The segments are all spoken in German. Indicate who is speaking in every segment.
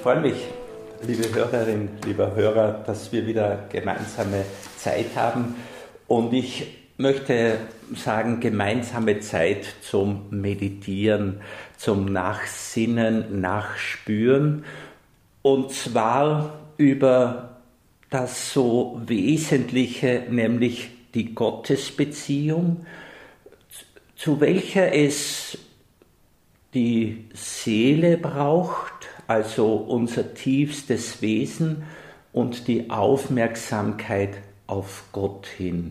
Speaker 1: freue mich, liebe Hörerin, lieber Hörer, dass wir wieder gemeinsame Zeit haben. Und ich möchte sagen, gemeinsame Zeit zum Meditieren, zum Nachsinnen, Nachspüren. Und zwar über das so Wesentliche, nämlich die Gottesbeziehung, zu welcher es die Seele braucht, also unser tiefstes Wesen und die Aufmerksamkeit auf Gott hin.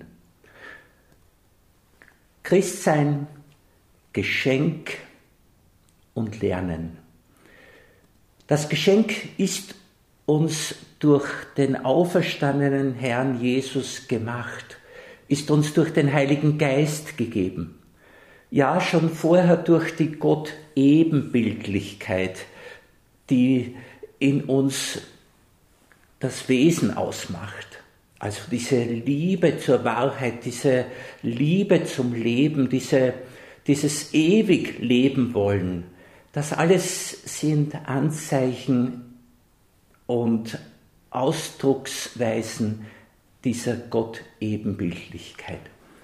Speaker 1: Christsein, Geschenk und Lernen. Das Geschenk ist uns durch den auferstandenen Herrn Jesus gemacht, ist uns durch den Heiligen Geist gegeben. Ja, schon vorher durch die Gott-Ebenbildlichkeit, die in uns das Wesen ausmacht. Also diese Liebe zur Wahrheit, diese Liebe zum Leben, dieses ewig leben wollen, das alles sind Anzeichen und Ausdrucksweisen dieser Gott-Ebenbildlichkeit.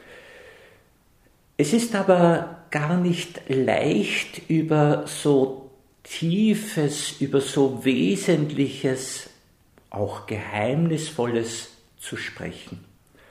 Speaker 1: Es ist aber gar nicht leicht, über so Tiefes, über so Wesentliches, auch Geheimnisvolles zu sprechen.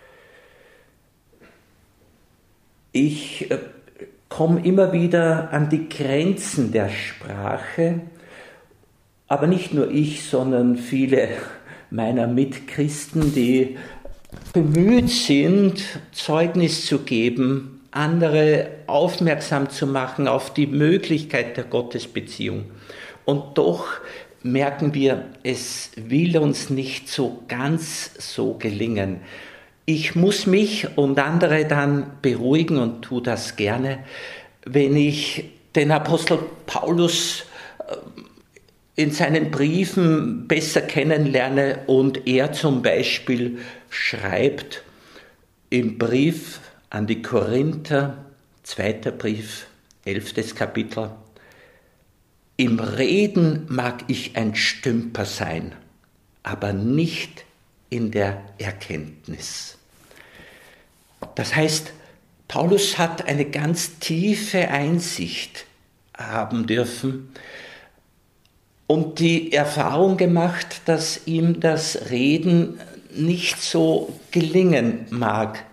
Speaker 1: Ich komme immer wieder an die Grenzen der Sprache, aber nicht nur ich, sondern viele meiner Mitchristen, die bemüht sind, Zeugnis zu geben, andere aufmerksam zu machen auf die Möglichkeit der Gottesbeziehung. Und doch merken wir, es will uns nicht so ganz so gelingen. Ich muss mich und andere dann beruhigen und tue das gerne, wenn ich den Apostel Paulus in seinen Briefen besser kennenlerne und er zum Beispiel schreibt im Brief an die Korinther, 2. Brief, 11. Kapitel. Im Reden mag ich ein Stümper sein, aber nicht in der Erkenntnis. Das heißt, Paulus hat eine ganz tiefe Einsicht haben dürfen und die Erfahrung gemacht, dass ihm das Reden nicht so gelingen mag.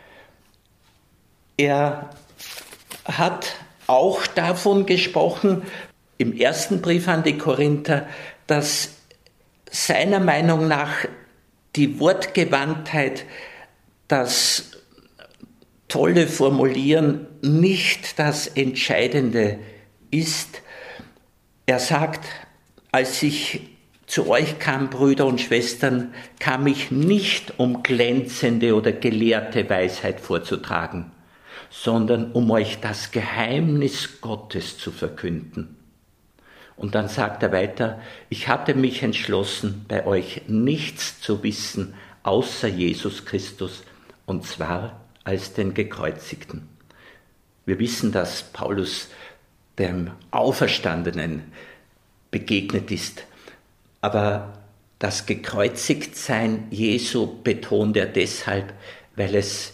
Speaker 1: Er hat auch davon gesprochen, im ersten Brief an die Korinther, dass seiner Meinung nach die Wortgewandtheit, das tolle Formulieren nicht das Entscheidende ist. Er sagt, als ich zu euch kam, Brüder und Schwestern, kam ich nicht, um glänzende oder gelehrte Weisheit vorzutragen, sondern um euch das Geheimnis Gottes zu verkünden. Und dann sagt er weiter, ich hatte mich entschlossen, bei euch nichts zu wissen, außer Jesus Christus, und zwar als den Gekreuzigten. Wir wissen, dass Paulus dem Auferstandenen begegnet ist, aber das Gekreuzigtsein Jesu betont er deshalb, weil es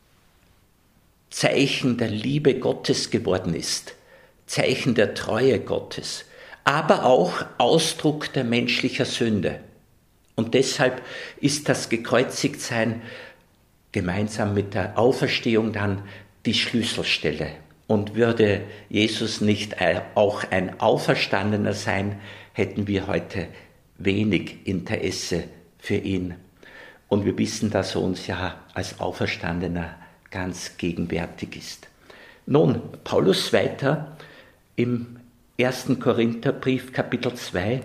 Speaker 1: Zeichen der Liebe Gottes geworden ist, Zeichen der Treue Gottes, aber auch Ausdruck der menschlichen Sünde. Und deshalb ist das Gekreuzigtsein gemeinsam mit der Auferstehung dann die Schlüsselstelle. Und würde Jesus nicht auch ein Auferstandener sein, hätten wir heute wenig Interesse für ihn. Und wir wissen, dass er uns ja als Auferstandener ganz gegenwärtig ist. Nun, Paulus weiter im 1. Korintherbrief, Kapitel 2.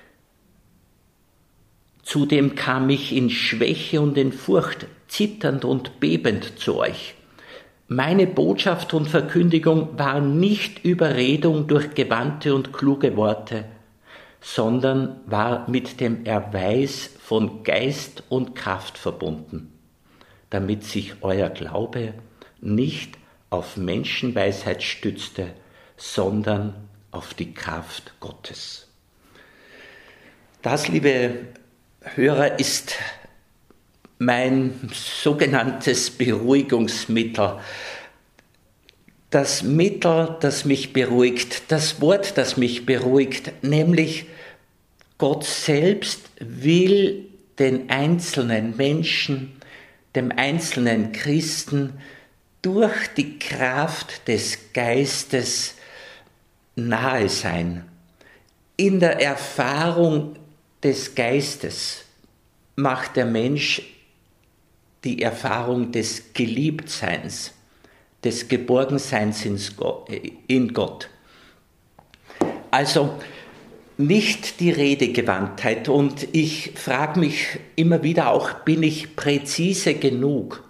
Speaker 1: Zudem kam ich in Schwäche und in Furcht, zitternd und bebend zu euch. Meine Botschaft und Verkündigung war nicht Überredung durch gewandte und kluge Worte, sondern war mit dem Erweis von Geist und Kraft verbunden, damit sich euer Glaube nicht auf Menschenweisheit stützte, sondern auf die Kraft Gottes. Das, liebe Hörer, ist mein sogenanntes Beruhigungsmittel. Das Mittel, das mich beruhigt, das Wort, das mich beruhigt, nämlich Gott selbst will den einzelnen Menschen, dem einzelnen Christen durch die Kraft des Geistes nahe sein. In der Erfahrung des Geistes macht der Mensch die Erfahrung des Geliebtseins, des Geborgenseins in Gott. Also nicht die Redegewandtheit. Und ich frage mich immer wieder auch, bin ich präzise genug?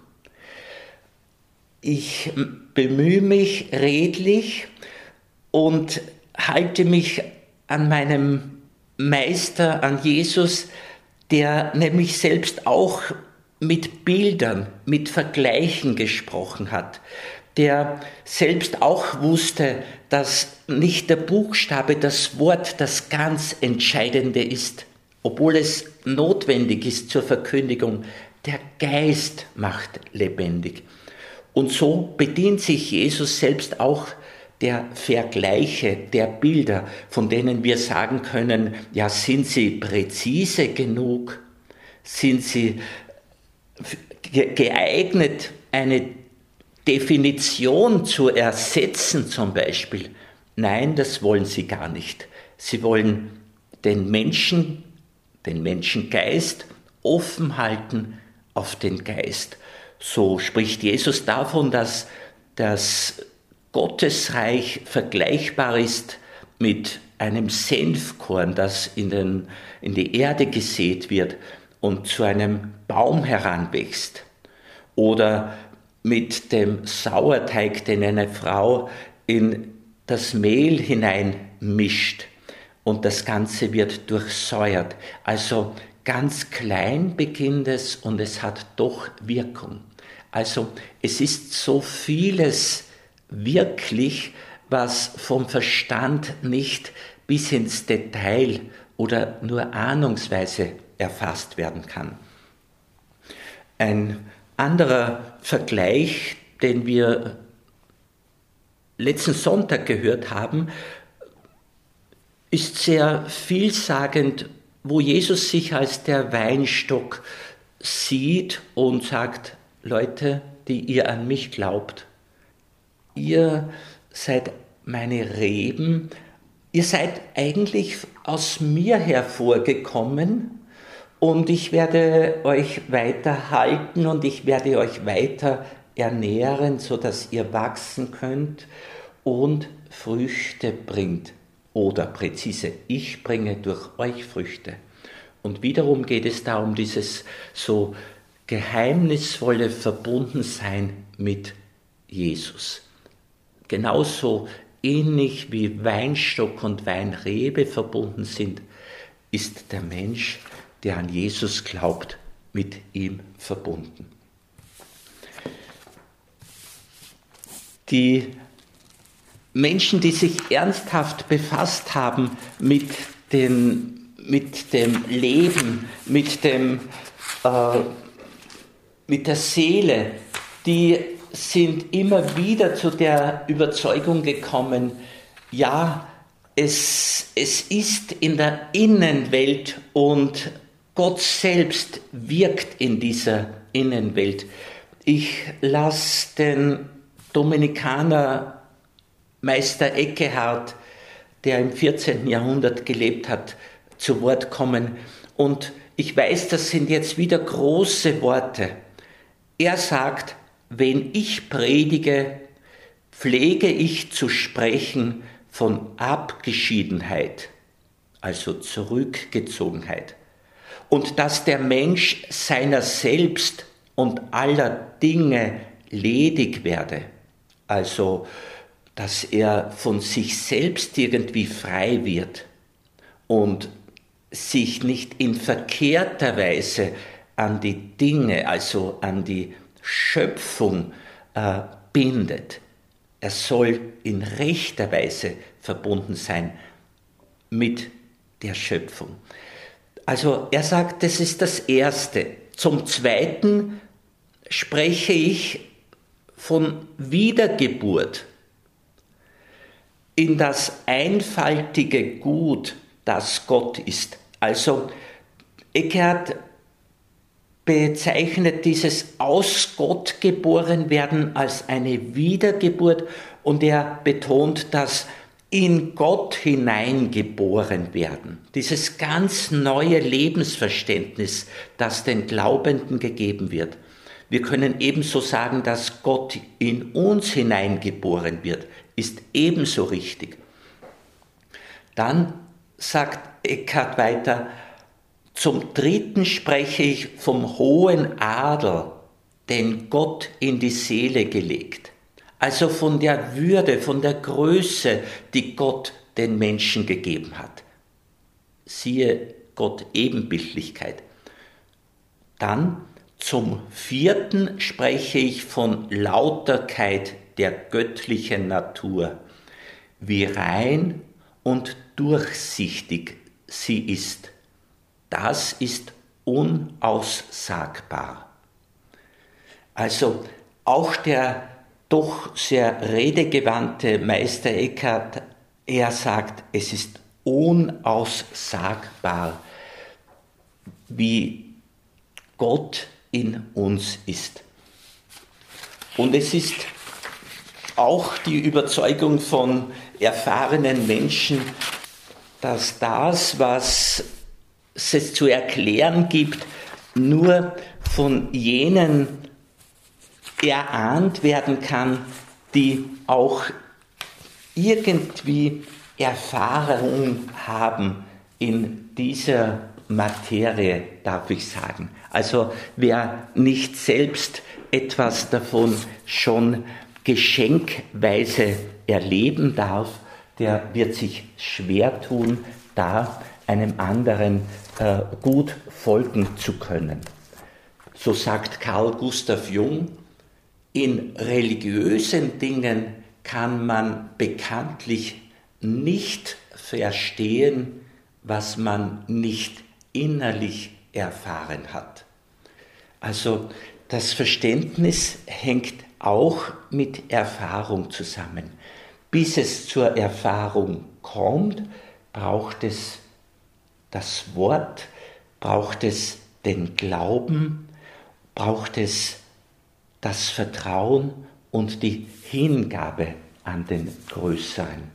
Speaker 1: Ich bemühe mich redlich und halte mich an meinem Meister, an Jesus, der nämlich selbst auch mit Bildern, mit Vergleichen gesprochen hat, der selbst auch wusste, dass nicht der Buchstabe, das Wort, das ganz Entscheidende ist, obwohl es notwendig ist zur Verkündigung. Der Geist macht lebendig. Und so bedient sich Jesus selbst auch der Vergleiche, der Bilder, von denen wir sagen können, ja, sind sie präzise genug? Sind sie geeignet, eine Definition zu ersetzen zum Beispiel? Nein, das wollen sie gar nicht. Sie wollen den Menschengeist offen halten auf den Geist. So spricht Jesus davon, dass das Gottesreich vergleichbar ist mit einem Senfkorn, das in die Erde gesät wird und zu einem Baum heranwächst. Oder mit dem Sauerteig, den eine Frau in das Mehl hineinmischt und das Ganze wird durchsäuert. Also ganz klein beginnt es und es hat doch Wirkung. Also es ist so vieles wirklich, was vom Verstand nicht bis ins Detail oder nur ahnungsweise erfasst werden kann. Ein anderer Vergleich, den wir letzten Sonntag gehört haben, ist sehr vielsagend, wo Jesus sich als der Weinstock sieht und sagt, Leute, die ihr an mich glaubt, ihr seid meine Reben, ihr seid eigentlich aus mir hervorgekommen und ich werde euch weiter halten und ich werde euch weiter ernähren, sodass ihr wachsen könnt und Früchte bringt. Oder präzise, ich bringe durch euch Früchte. Und wiederum geht es da um dieses so geheimnisvolle Verbundensein mit Jesus. Genauso ähnlich wie Weinstock und Weinrebe verbunden sind, ist der Mensch, der an Jesus glaubt, mit ihm verbunden. Die Menschen, die sich ernsthaft befasst haben mit dem Leben, mit der Seele, die sind immer wieder zu der Überzeugung gekommen, ja, es ist in der Innenwelt und Gott selbst wirkt in dieser Innenwelt. Ich lasse den Dominikaner Meister Eckehart, der im 14. Jahrhundert gelebt hat, zu Wort kommen. Und ich weiß, das sind jetzt wieder große Worte. Er sagt, wenn ich predige, pflege ich zu sprechen von Abgeschiedenheit, also Zurückgezogenheit. Und dass der Mensch seiner selbst und aller Dinge ledig werde, also dass er von sich selbst irgendwie frei wird und sich nicht in verkehrter Weise an die Dinge, also an die Schöpfung bindet. Er soll in rechter Weise verbunden sein mit der Schöpfung. Also er sagt, das ist das Erste. Zum Zweiten spreche ich von Wiedergeburt in das einfaltige Gut, das Gott ist. Also Eckhart bezeichnet dieses aus Gott geboren werden als eine Wiedergeburt und er betont das in Gott hineingeboren werden. Dieses ganz neue Lebensverständnis, das den Glaubenden gegeben wird. Wir können ebenso sagen, dass Gott in uns hineingeboren wird, ist ebenso richtig. Dann sagt Eckhart weiter, zum Dritten spreche ich vom hohen Adel, den Gott in die Seele gelegt. Also von der Würde, von der Größe, die Gott den Menschen gegeben hat. Siehe Gott Ebenbildlichkeit. Dann zum Vierten spreche ich von Lauterkeit der göttlichen Natur, wie rein und durchsichtig sie ist. Das ist unaussagbar. Also auch der doch sehr redegewandte Meister Eckhart, er sagt, es ist unaussagbar, wie Gott in uns ist. Und es ist auch die Überzeugung von erfahrenen Menschen, dass das, was es zu erklären gibt, nur von jenen erahnt werden kann, die auch irgendwie Erfahrung haben in dieser Materie, darf ich sagen. Also wer nicht selbst etwas davon schon geschenkweise erleben darf, der wird sich schwer tun, da einem anderen gut folgen zu können. So sagt Carl Gustav Jung, in religiösen Dingen kann man bekanntlich nicht verstehen, was man nicht innerlich erfahren hat. Also das Verständnis hängt auch mit Erfahrung zusammen. Bis es zur Erfahrung kommt, braucht es das Wort, braucht es den Glauben, braucht es das Vertrauen und die Hingabe an den Größeren.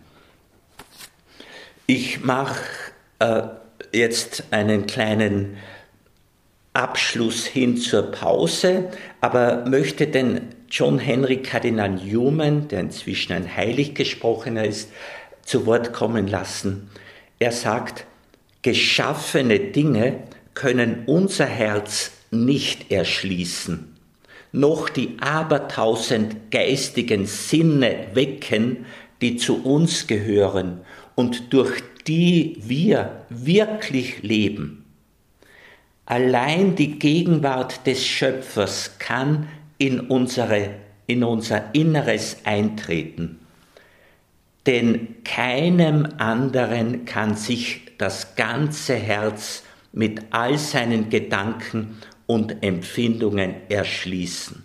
Speaker 1: Ich mache jetzt einen kleinen Abschluss hin zur Pause, aber möchte den John Henry Kardinal Newman, der inzwischen ein Heiliggesprochener ist, zu Wort kommen lassen. Er sagt, geschaffene Dinge können unser Herz nicht erschließen, noch die abertausend geistigen Sinne wecken, die zu uns gehören und durch die wir wirklich leben. Allein die Gegenwart des Schöpfers kann in unser Inneres eintreten, denn keinem anderen kann sich das ganze Herz mit all seinen Gedanken und Empfindungen erschließen.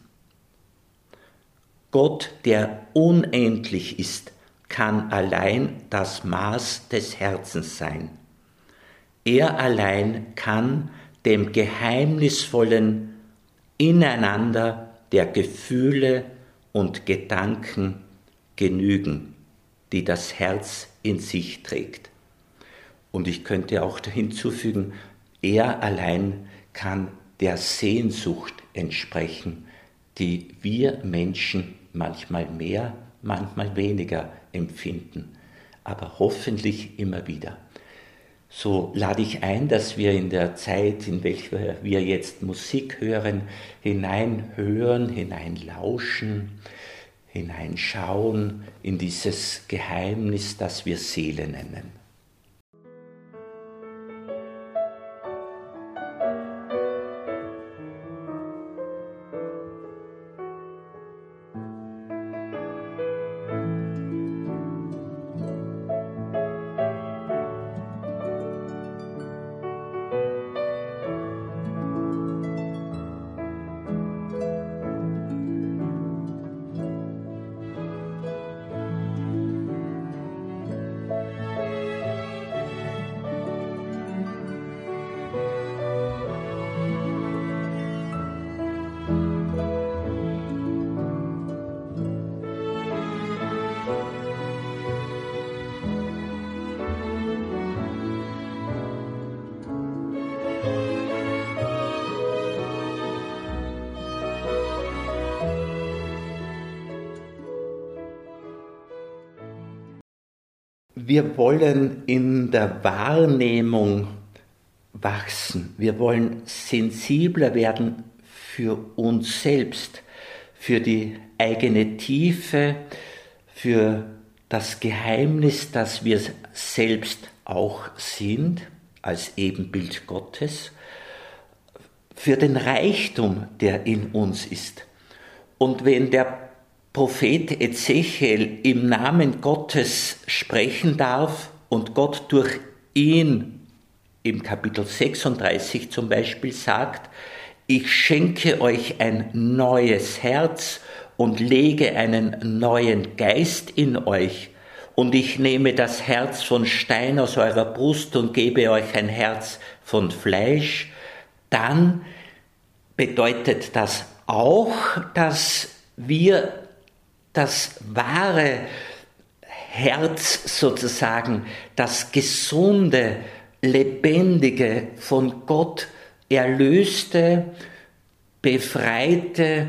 Speaker 1: Gott, der unendlich ist, kann allein das Maß des Herzens sein. Er allein kann dem geheimnisvollen Ineinander der Gefühle und Gedanken genügen, die das Herz in sich trägt. Und ich könnte auch hinzufügen, er allein kann der Sehnsucht entsprechen, die wir Menschen manchmal mehr, manchmal weniger empfinden, aber hoffentlich immer wieder. So lade ich ein, dass wir in der Zeit, in welcher wir jetzt Musik hören, hineinhören, hineinlauschen, hineinschauen in dieses Geheimnis, das wir Seele nennen. wir wollen in der Wahrnehmung wachsen. Wir wollen sensibler werden für uns selbst, für die eigene Tiefe, für das Geheimnis, das wir selbst auch sind, als Ebenbild Gottes, für den Reichtum, der in uns ist. Und wenn der Prophet Ezechiel im Namen Gottes sprechen darf und Gott durch ihn im Kapitel 36 zum Beispiel sagt, ich schenke euch ein neues Herz und lege einen neuen Geist in euch, und ich nehme das Herz von Stein aus eurer Brust und gebe euch ein Herz von Fleisch, dann bedeutet das auch, dass wir das wahre Herz sozusagen, das gesunde, lebendige, von Gott erlöste, befreite,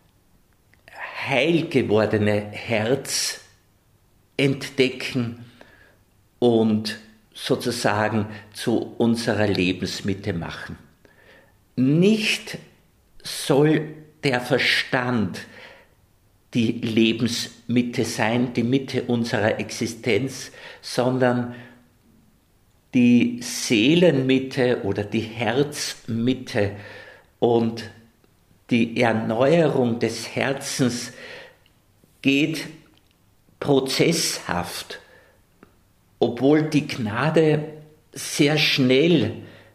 Speaker 1: heil gewordene Herz entdecken und sozusagen zu unserer Lebensmitte machen. Nicht soll der Verstand die Lebensmitte sein, die Mitte unserer Existenz, sondern die Seelenmitte oder die Herzmitte, und die Erneuerung des Herzens geht prozesshaft, obwohl die Gnade sehr schnell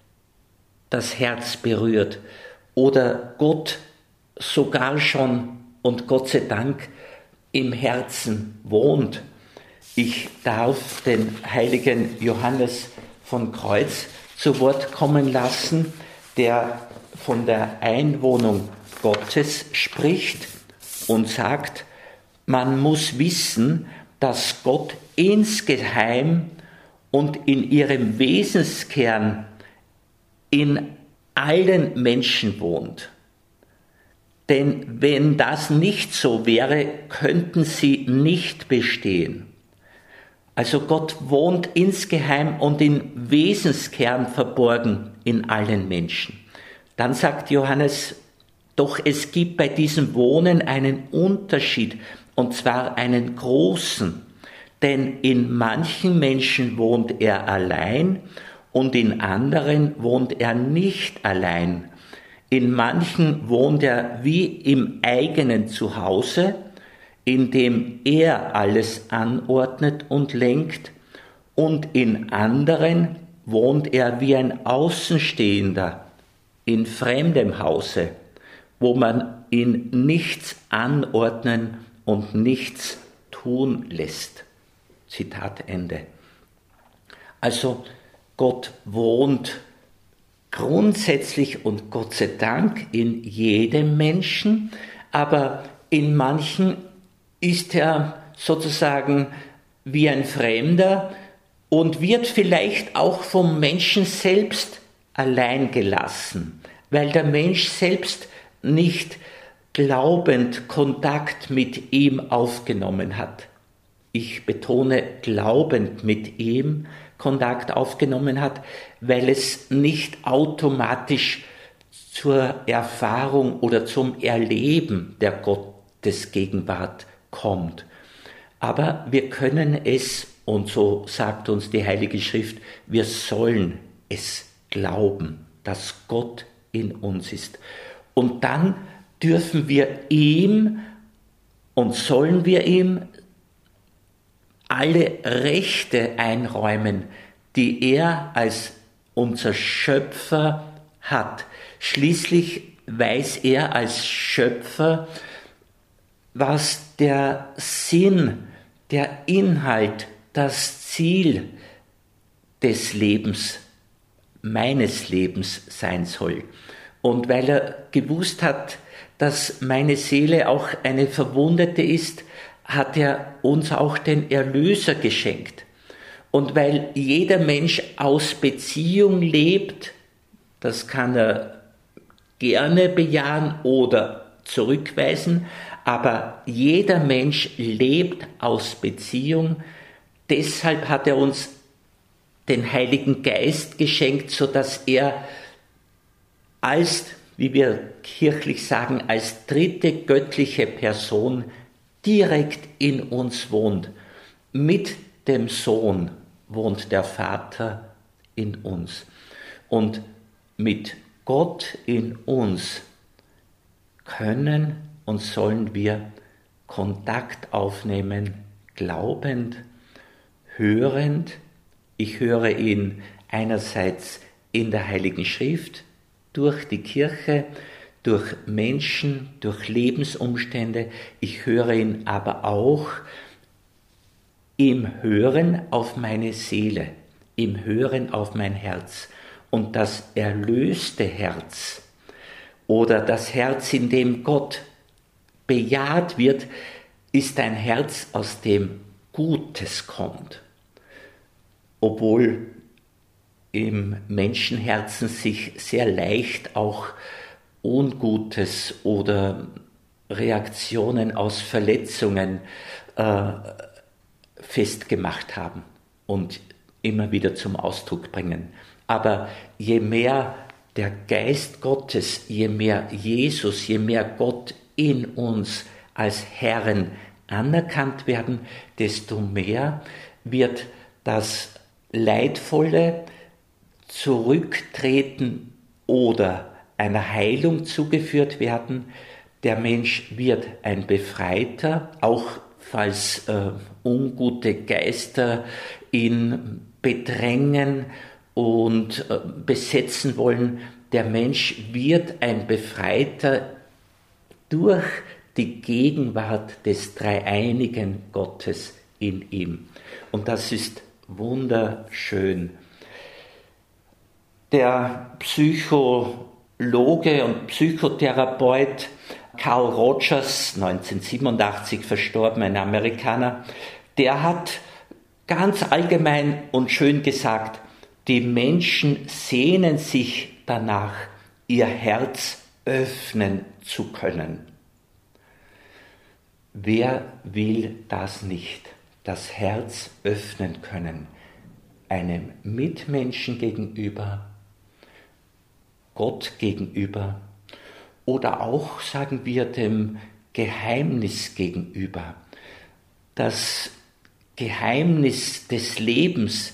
Speaker 1: das Herz berührt oder Gott sogar schon und Gott sei Dank im Herzen wohnt. Ich darf den heiligen Johannes von Kreuz zu Wort kommen lassen, der von der Einwohnung Gottes spricht und sagt, man muss wissen, dass Gott insgeheim und in ihrem Wesenskern in allen Menschen wohnt. Denn wenn das nicht so wäre, könnten sie nicht bestehen. Also Gott wohnt insgeheim und im Wesenskern verborgen in allen Menschen. Dann sagt Johannes, doch es gibt bei diesem Wohnen einen Unterschied, und zwar einen großen. Denn in manchen Menschen wohnt er allein und in anderen wohnt er nicht allein. In manchen wohnt er wie im eigenen Zuhause, in dem er alles anordnet und lenkt, und in anderen wohnt er wie ein Außenstehender in fremdem Hause, wo man ihn nichts anordnen und nichts tun lässt. Zitat Ende. Also Gott wohnt grundsätzlich und Gott sei Dank in jedem Menschen, aber in manchen ist er sozusagen wie ein Fremder und wird vielleicht auch vom Menschen selbst allein gelassen, weil der Mensch selbst nicht glaubend Kontakt mit ihm aufgenommen hat. Ich betone glaubend mit ihm Kontakt aufgenommen hat, weil es nicht automatisch zur Erfahrung oder zum Erleben der Gottesgegenwart kommt. Aber wir können es, und so sagt uns die Heilige Schrift, wir sollen es glauben, dass Gott in uns ist. Und dann dürfen wir ihm und sollen wir ihm alle Rechte einräumen, die er als unser Schöpfer hat. Schließlich weiß er als Schöpfer, was der Sinn, der Inhalt, das Ziel des Lebens, meines Lebens sein soll. Und weil er gewusst hat, dass meine Seele auch eine Verwundete ist, hat er uns auch den Erlöser geschenkt. Und weil jeder Mensch aus Beziehung lebt, das kann er gerne bejahen oder zurückweisen, aber jeder Mensch lebt aus Beziehung, deshalb hat er uns den Heiligen Geist geschenkt, sodass er als, wie wir kirchlich sagen, als dritte göttliche Person direkt in uns wohnt. Mit dem Sohn wohnt der Vater in uns. Und mit Gott in uns können und sollen wir Kontakt aufnehmen, glaubend, hörend. Ich höre ihn einerseits in der Heiligen Schrift, durch die Kirche, durch Menschen, durch Lebensumstände. Ich höre ihn aber auch im Hören auf meine Seele, im Hören auf mein Herz. Und das erlöste Herz oder das Herz, in dem Gott bejaht wird, ist ein Herz, aus dem Gutes kommt. Obwohl im Menschenherzen sich sehr leicht auch Ungutes oder Reaktionen aus Verletzungen festgemacht haben und immer wieder zum Ausdruck bringen. Aber je mehr der Geist Gottes, je mehr Jesus, je mehr Gott in uns als Herren anerkannt werden, desto mehr wird das leidvolle Zurücktreten oder einer Heilung zugeführt werden. Der Mensch wird ein Befreiter, auch falls ungute Geister ihn bedrängen und besetzen wollen. Der Mensch wird ein Befreiter durch die Gegenwart des dreieinigen Gottes in ihm. Und das ist wunderschön. Der Psychologe und Psychotherapeut Carl Rogers, 1987 verstorben, ein Amerikaner, der hat ganz allgemein und schön gesagt, die Menschen sehnen sich danach, ihr Herz öffnen zu können. Wer will das nicht? Das Herz öffnen können, einem Mitmenschen gegenüber, Gott gegenüber oder auch, sagen wir, dem Geheimnis gegenüber. Das Geheimnis des Lebens.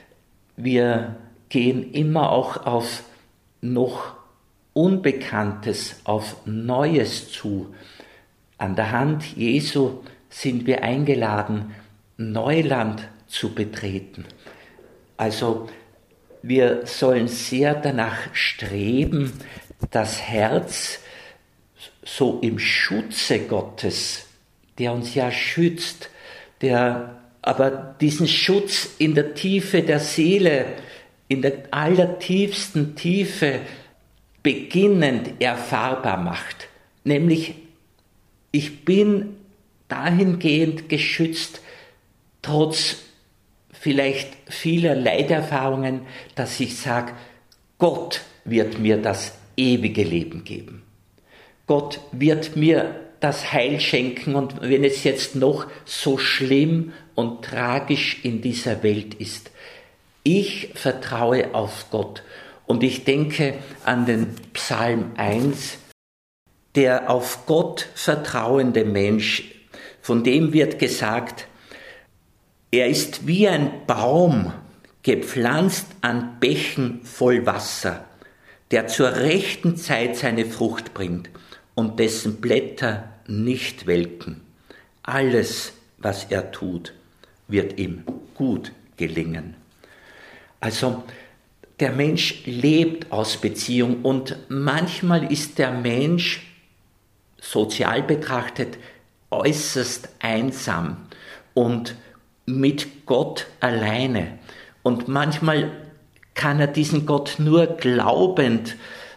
Speaker 1: Wir gehen immer auch auf noch Unbekanntes, auf Neues zu. An der Hand Jesu sind wir eingeladen, Neuland zu betreten. Also wir sollen sehr danach streben, das Herz so im Schutze Gottes, der uns ja schützt, der aber diesen Schutz in der Tiefe der Seele, in der allertiefsten Tiefe beginnend erfahrbar macht. Nämlich, ich bin dahingehend geschützt, trotz vielleicht vieler Leiterfahrungen, dass ich sage, Gott wird mir das ewige Leben geben. Gott wird mir das Heil schenken, und wenn es jetzt noch so schlimm und tragisch in dieser Welt ist, ich vertraue auf Gott. Und ich denke an den Psalm 1, der auf Gott vertrauende Mensch, von dem wird gesagt, er ist wie ein Baum, gepflanzt an Bächen voll Wasser, der zur rechten Zeit seine Frucht bringt und dessen Blätter nicht welken. Alles, was er tut, wird ihm gut gelingen. Also der Mensch lebt aus Beziehung, und manchmal ist der Mensch sozial betrachtet äußerst einsam und mit Gott alleine. Und manchmal kann er diesen Gott nur glaubend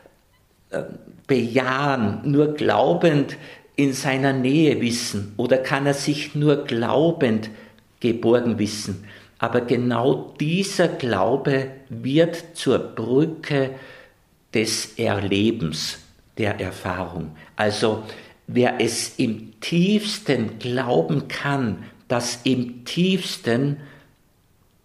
Speaker 1: bejahen, nur glaubend in seiner Nähe wissen, oder kann er sich nur glaubend geborgen wissen. Aber genau dieser Glaube wird zur Brücke des Erlebens, der Erfahrung. Also wer es im tiefsten glauben kann, dass im tiefsten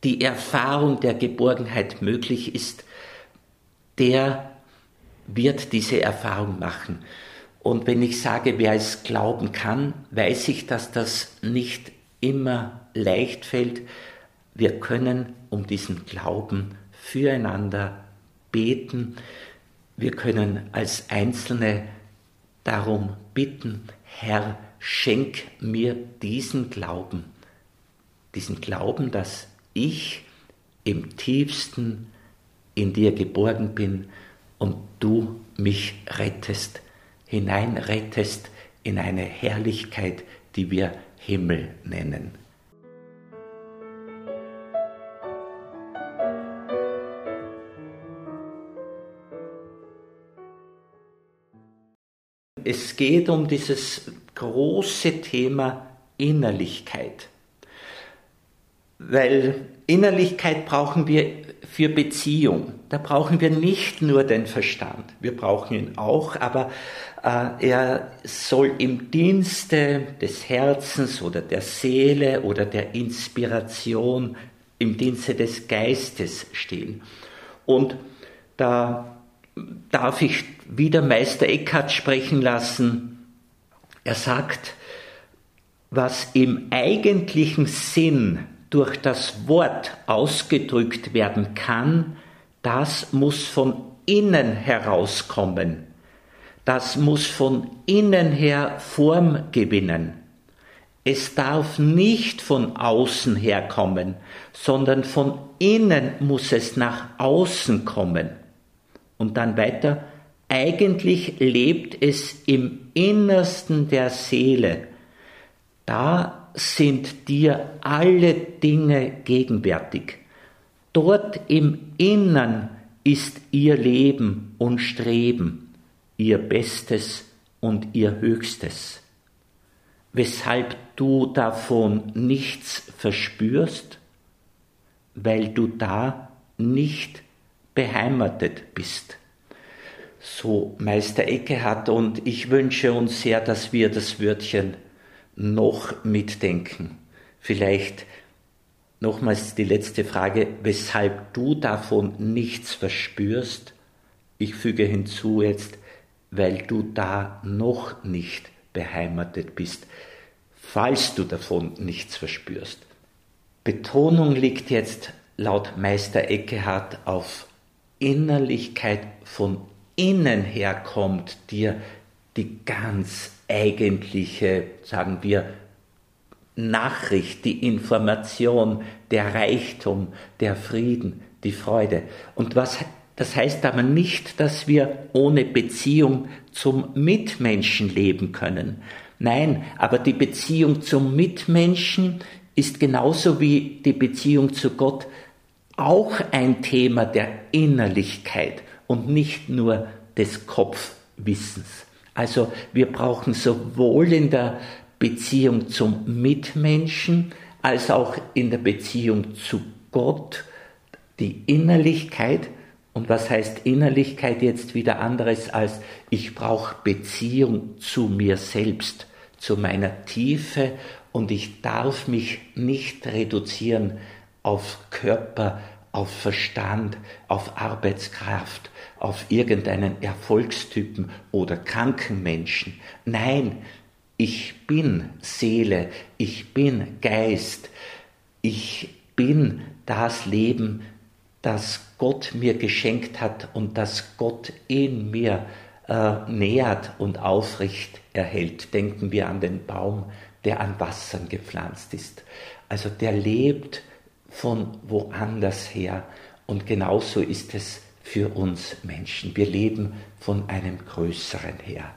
Speaker 1: die Erfahrung der Geborgenheit möglich ist, der wird diese Erfahrung machen. Und wenn ich sage, wer es glauben kann, weiß ich, dass das nicht immer leicht fällt. Wir können um diesen Glauben füreinander beten. Wir können als Einzelne darum bitten, Herr, schenk mir diesen Glauben, dass ich im tiefsten in dir geborgen bin und du mich rettest, hineinrettest in eine Herrlichkeit, die wir Himmel nennen. Es geht um dieses große Thema Innerlichkeit. Weil Innerlichkeit brauchen wir für Beziehung. Da brauchen wir nicht nur den Verstand. Wir brauchen ihn auch, aber er soll im Dienste des Herzens oder der Seele oder der Inspiration, im Dienste des Geistes stehen. Und da darf ich wieder Meister Eckhart sprechen lassen. Er sagt, was im eigentlichen Sinn durch das Wort ausgedrückt werden kann, das muss von innen herauskommen. Das muss von innen her Form gewinnen. Es darf nicht von außen herkommen, sondern von innen muss es nach außen kommen. Und dann weiter, eigentlich lebt es im Innersten der Seele. Da sind dir alle Dinge gegenwärtig. Dort im Innern ist ihr Leben und Streben, ihr Bestes und ihr Höchstes. Weshalb du davon nichts verspürst, weil du da nicht beheimatet bist. So Meister Eckhart, und ich wünsche uns sehr, dass wir das Wörtchen noch mitdenken. Vielleicht nochmals die letzte Frage, weshalb du davon nichts verspürst. Ich füge hinzu jetzt, weil du da noch nicht beheimatet bist, falls du davon nichts verspürst. Betonung liegt jetzt laut Meister Eckhart auf Innerlichkeit, von innen her kommt dir die ganz eigentliche, sagen wir, Nachricht, die Information, der Reichtum, der Frieden, die Freude. Und das heißt aber nicht, dass wir ohne Beziehung zum Mitmenschen leben können. Nein, aber die Beziehung zum Mitmenschen ist genauso wie die Beziehung zu Gott auch ein Thema der Innerlichkeit und nicht nur des Kopfwissens. Also wir brauchen sowohl in der Beziehung zum Mitmenschen als auch in der Beziehung zu Gott die Innerlichkeit. Und was heißt Innerlichkeit jetzt wieder anderes als ich brauche Beziehung zu mir selbst, zu meiner Tiefe, und ich darf mich nicht reduzieren auf Körper, auf Verstand, auf Arbeitskraft, auf irgendeinen Erfolgstypen oder kranken Menschen. Nein, ich bin Seele, ich bin Geist, ich bin das Leben, das Gott mir geschenkt hat und das Gott in mir nährt und aufrecht erhält. Denken wir an den Baum, der an Wassern gepflanzt ist. Also der lebt von woanders her, und genauso ist es für uns Menschen. Wir leben von einem Größeren her.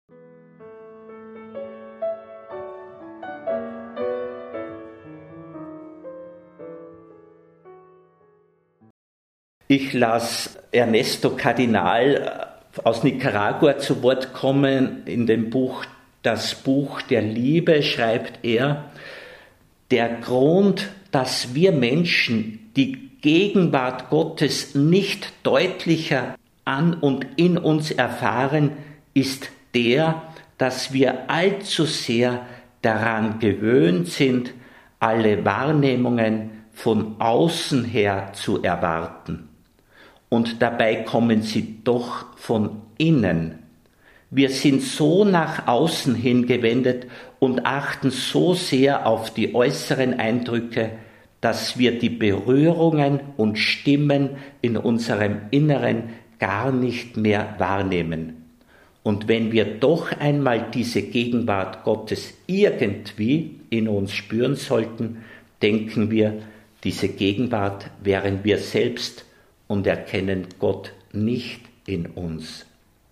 Speaker 1: Ich las Ernesto Cardinal aus Nicaragua zu Wort kommen. In dem Buch Das Buch der Liebe schreibt er, der Grund, dass wir Menschen die Gegenwart Gottes nicht deutlicher an und in uns erfahren, ist der, dass wir allzu sehr daran gewöhnt sind, alle Wahrnehmungen von außen her zu erwarten. Und dabei kommen sie doch von innen. Wir sind so nach außen hin gewendet und achten so sehr auf die äußeren Eindrücke, dass wir die Berührungen und Stimmen in unserem Inneren gar nicht mehr wahrnehmen. Und wenn wir doch einmal diese Gegenwart Gottes irgendwie in uns spüren sollten, denken wir, diese Gegenwart wären wir selbst und erkennen Gott nicht in uns.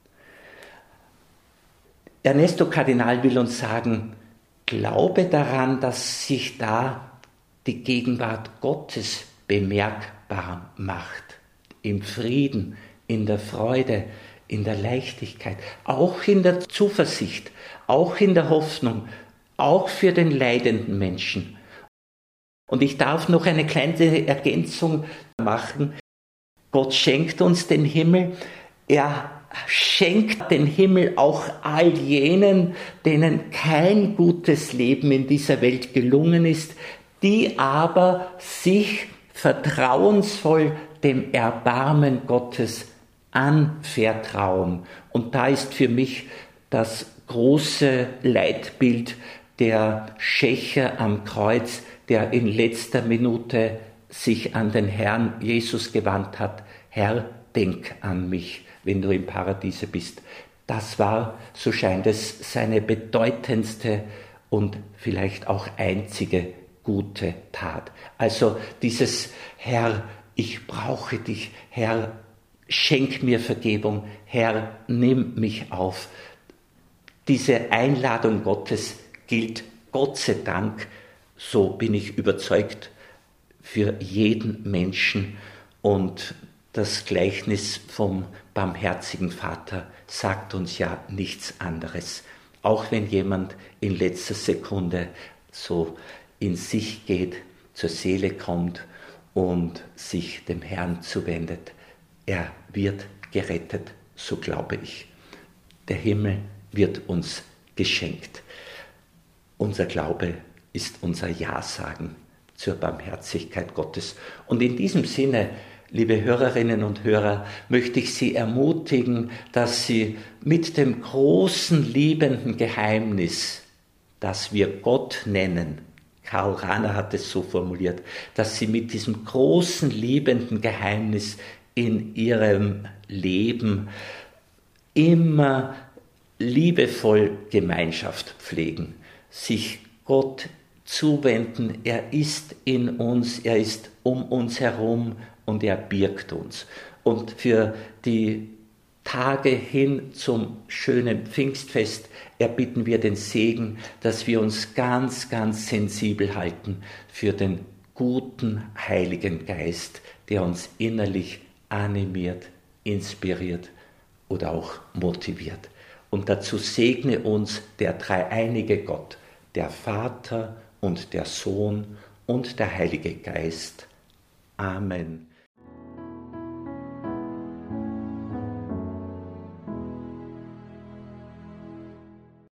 Speaker 1: Ernesto Kardinal will uns sagen, glaube daran, dass sich da die Gegenwart Gottes bemerkbar macht. Im Frieden, in der Freude, in der Leichtigkeit, auch in der Zuversicht, auch in der Hoffnung, auch für den leidenden Menschen. Und ich darf noch eine kleine Ergänzung machen. Gott schenkt uns den Himmel. Er schenkt den Himmel auch all jenen, denen kein gutes Leben in dieser Welt gelungen ist, die aber sich vertrauensvoll dem Erbarmen Gottes anvertrauen. Und da ist für mich das große Leitbild der Schächer am Kreuz, der in letzter Minute sich an den Herrn Jesus gewandt hat. Herr, denk an mich, wenn du im Paradiese bist. Das war, so scheint es, seine bedeutendste und vielleicht auch einzige gute Tat. Also dieses Herr, ich brauche dich, Herr, schenk mir Vergebung, Herr, nimm mich auf. Diese Einladung Gottes gilt Gott sei Dank, so bin ich überzeugt, für jeden Menschen. Und das Gleichnis vom barmherzigen Vater sagt uns ja nichts anderes. Auch wenn jemand in letzter Sekunde so in sich geht, zur Seele kommt und sich dem Herrn zuwendet, er wird gerettet, so glaube ich. Der Himmel wird uns geschenkt. Unser Glaube ist unser Ja-Sagen zur Barmherzigkeit Gottes. Und in diesem Sinne, liebe Hörerinnen und Hörer, möchte ich Sie ermutigen, dass Sie mit dem großen liebenden Geheimnis, das wir Gott nennen, Karl Rahner hat es so formuliert, dass Sie mit diesem großen liebenden Geheimnis in Ihrem Leben immer liebevoll Gemeinschaft pflegen, sich Gott zuwenden. Er ist in uns, er ist um uns herum und er birgt uns. Und für die Tage hin zum schönen Pfingstfest erbitten wir den Segen, dass wir uns ganz, ganz sensibel halten für den guten Heiligen Geist, der uns innerlich animiert, inspiriert oder auch motiviert. Und dazu segne uns der dreieinige Gott, der Vater und der Sohn und der Heilige Geist. Amen.